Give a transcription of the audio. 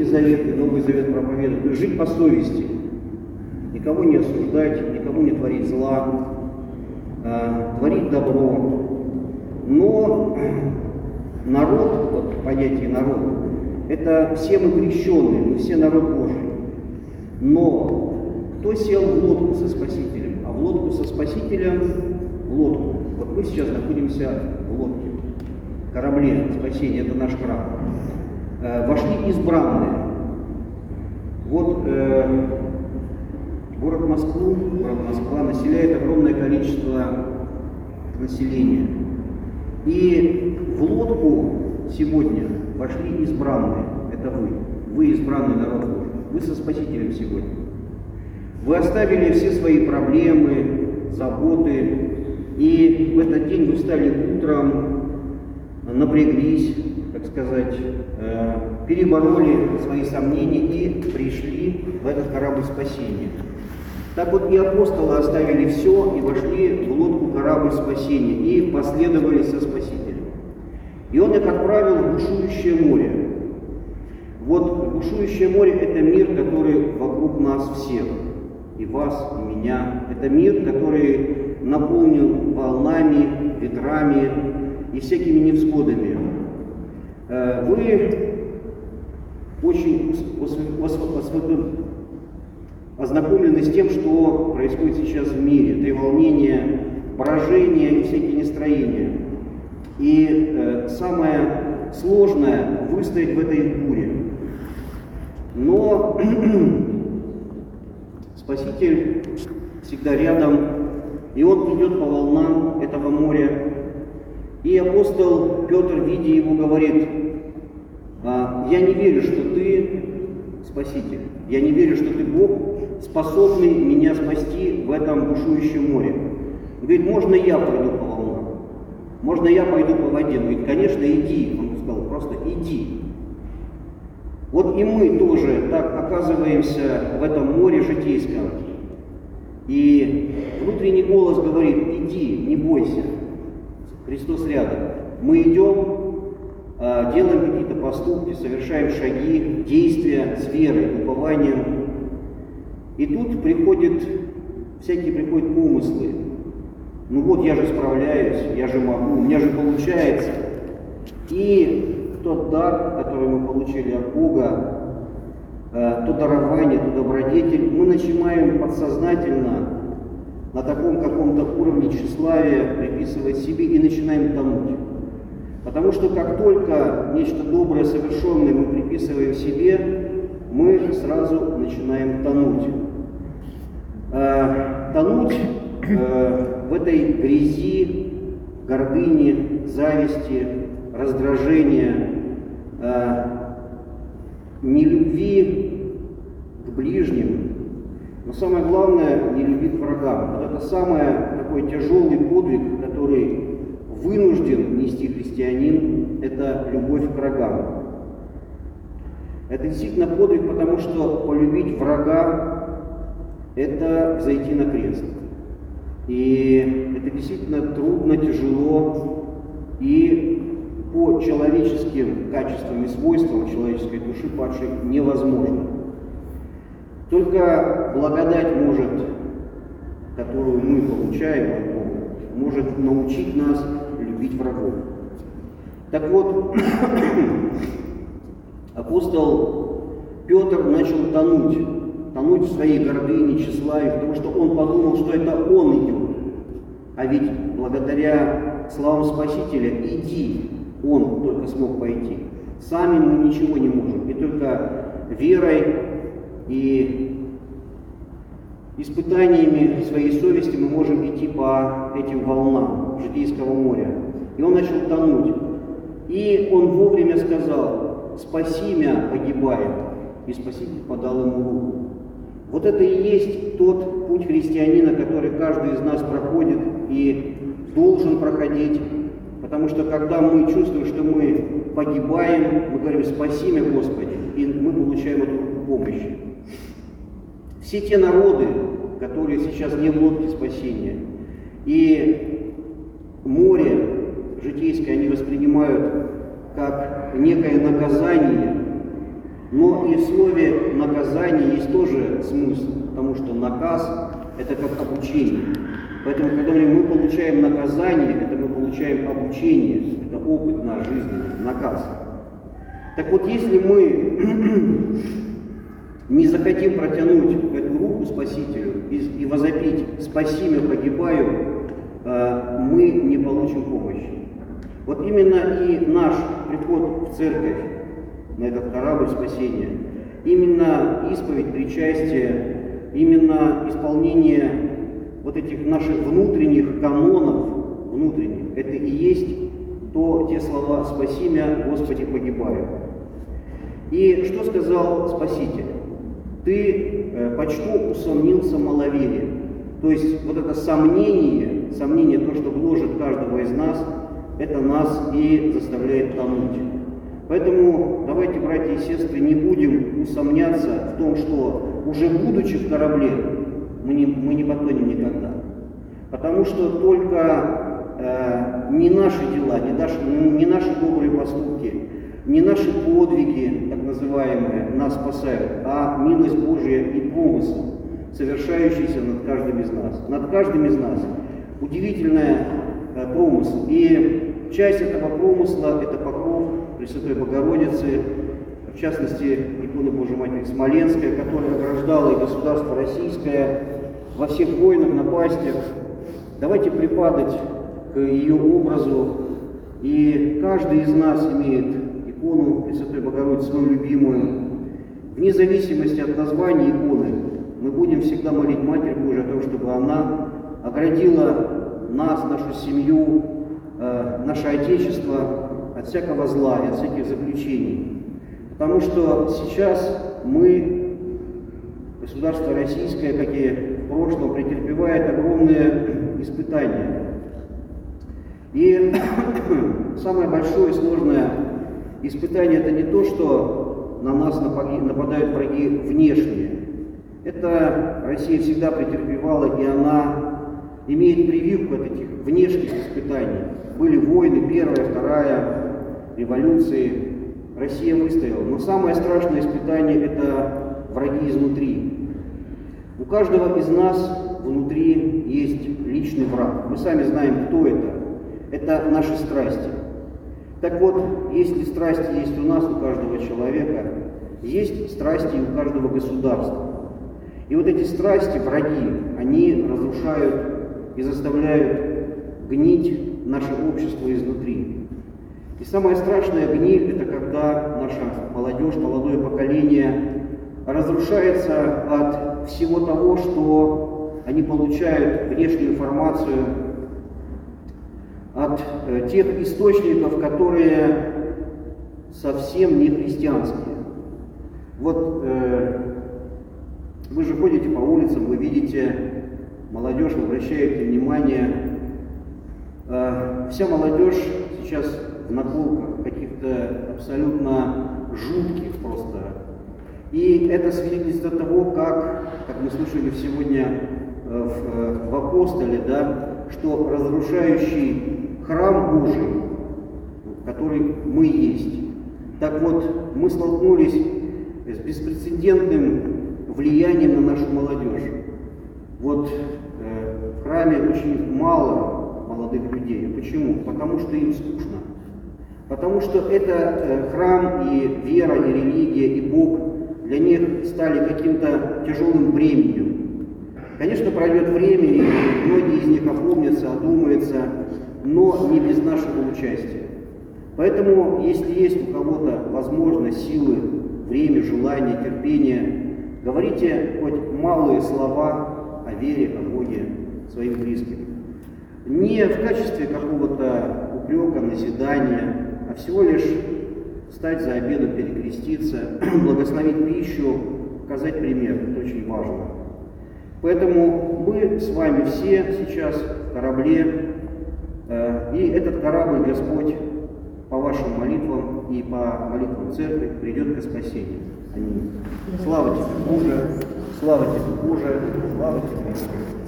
Завет и Новый Завет проповедует, то есть жить по совести, никого не осуждать, никому не творить зла, творить добро. Но народ, вот понятие народ, это все мы крещенные, мы все народ Божий. Но кто сел в лодку со Спасителем? А в лодку со Спасителем, в лодку. Вот мы сейчас находимся в лодке, корабле спасения, это наш храм. Вошли избранные. Вот город Москва населяет огромное количество населения. И в лодку сегодня вошли избранные. Это вы. Вы избранный народ Божий. Вы со Спасителем сегодня. Вы оставили все свои проблемы, заботы, и в этот день вы встали утром, напряглись, так сказать, перебороли свои сомнения и пришли в этот корабль спасения. Так вот и апостолы оставили все и вошли в лодку корабль спасения и последовали со Спасителем. И он их отправил в бушующее море. Вот бушующее море – это мир, который вокруг нас всех, и вас, и меня. Это мир, который наполнен волнами, ветрами и всякими невзгодами. Вы очень ознакомлены с тем, что происходит сейчас в мире. Треволнение, брожение и всякие нестроения. И самое сложное – выстоять в этой буре. Но Спаситель всегда рядом, и Он идет по волнам этого моря. И апостол Петр, видя его, говорит: «Я не верю, что ты Спаситель, я не верю, что ты Бог, способный меня спасти в этом бушующем море». Он говорит: «Можно я пойду по волнам? Можно я пойду по воде?» Он говорит: «Конечно, иди». Он сказал: «Просто иди». Вот и мы тоже так оказываемся в этом море житейском. И внутренний голос говорит: иди, не бойся, Христос рядом. Мы идем, делаем какие-то поступки, совершаем шаги, действия с верой, упованием. И тут всякие приходят помыслы. Ну вот, я же справляюсь, я же могу, у меня же получается. И тот дар, который мы получили от Бога, то дарование, то добродетель, мы начинаем подсознательно на таком каком-то уровне тщеславия приписывать себе и начинаем тонуть. Потому что как только нечто доброе, совершенное мы приписываем себе, мы сразу начинаем тонуть. Тонуть в этой грязи, гордыни, зависти, раздражения, нелюбви к ближним, но самое главное, нелюбви к врагам. Вот это самый такой тяжелый подвиг, который вынужден нести христианин, это любовь к врагам. Это действительно подвиг, потому что полюбить врага – это взойти на крест. И это действительно трудно, тяжело, и по человеческим качествам и свойствам человеческой души падшей невозможно. Только благодать может, которую мы получаем от Бога, может научить нас любить врагов. Так вот, апостол Петр начал тонуть в своей гордыне, тщеславии, потому что он подумал, что это он идет. А ведь благодаря словам Спасителя «иди», он только смог пойти. Сами мы ничего не можем. И только верой и испытаниями своей совести мы можем идти по этим волнам житейского моря. И он начал тонуть. И он вовремя сказал: «Спаси меня, погибаю». И Спаситель подал ему руку. Вот это и есть тот путь христианина, который каждый из нас проходит и должен проходить. Потому что когда мы чувствуем, что мы погибаем, мы говорим: «Спаси меня, Господи», и мы получаем эту руку помощи. Все те народы, которые сейчас не в лодке спасения, и море житейское они воспринимают как некое наказание, Но и в слове наказание есть тоже смысл, потому что наказ – это как обучение. Поэтому, когда мы получаем наказание, это мы получаем обучение, это опыт наш жизненный, наказ. Так вот, если мы не захотим протянуть эту руку Спасителю и возопить «Спаси меня, погибаю», мы не получим помощи. Вот именно и наш приход в церковь, на этот корабль спасения, именно исповедь, причастие, именно исполнение вот этих наших внутренних канонов, внутренних, это и есть те слова «Спаси меня, Господи, погибаю». И что сказал Спаситель? «Ты почту усомнился маловерие». То есть вот это сомнение, то, что гложет каждого из нас, это нас и заставляет тонуть. Поэтому давайте, братья и сестры, не будем усомняться в том, что уже будучи в корабле, мы не потонем никогда. Потому что только не наши дела, не наши добрые поступки, не наши подвиги, так называемые, нас спасают, а милость Божия и промысл, совершающийся над каждым из нас. Над каждым из нас удивительный промысл. И часть этого промысла – это покров Пресвятой Богородицы, в частности, икона Божией Матери Смоленская, которая ограждала и государство российское во всех войнах, напастях. Давайте припадать к ее образу, и каждый из нас имеет икону Пресвятой Богородицы, свою любимую. Вне зависимости от названия иконы, мы будем всегда молить Матерь Божию о том, чтобы она оградила нас, нашу семью, наше Отечество от всякого зла и от всяких заключений. Потому что сейчас мы, государство российское, как и в прошлом, претерпевает огромные испытания. И самое большое и сложное испытание – это не то, что на нас нападают враги внешние. Это Россия всегда претерпевала, и она имеет прививку от этих внешних испытаний. Были войны, первая, вторая, революции. Россия выстояла. Но самое страшное испытание – это враги изнутри. У каждого из нас внутри есть личный враг. Мы сами знаем, кто это. Это наши страсти. Так вот, если страсти есть у нас, у каждого человека, есть страсти у каждого государства. И вот эти страсти, враги, они разрушают и заставляют гнить наше общество изнутри. И самая страшная гниль – это когда наша молодежь, молодое поколение разрушается от всего того, что они получают внешнюю информацию, от тех источников, которые совсем не христианские. Вот вы же ходите по улицам, вы видите молодежь, вы обращаете внимание. Вся молодежь сейчас в наколках каких-то абсолютно жутких просто. И это свидетельство того, как мы слышали сегодня в Апостоле, да, что разрушающий храм Божий, который мы есть. Так вот, мы столкнулись с беспрецедентным влиянием на нашу молодежь. Вот в храме очень мало молодых людей. Почему? Потому что им скучно. Потому что это храм и вера, и религия, и Бог для них стали каким-то тяжелым бременем. Конечно, пройдет время, и многие из них опомнятся, одумаются, но не без нашего участия. Поэтому, если есть у кого-то возможность, силы, время, желание, терпение, говорите хоть малые слова о вере, о Боге своим близким. Не в качестве какого-то упрека, назидания, а всего лишь встать за обедом, перекреститься, благословить пищу, показать пример. Это очень важно. Поэтому мы с вами все сейчас в корабле, и этот корабль Господь по вашим молитвам и по молитвам церкви придет к спасению. Аминь. Слава тебе, Боже, слава тебе, Боже, слава тебе, Господи.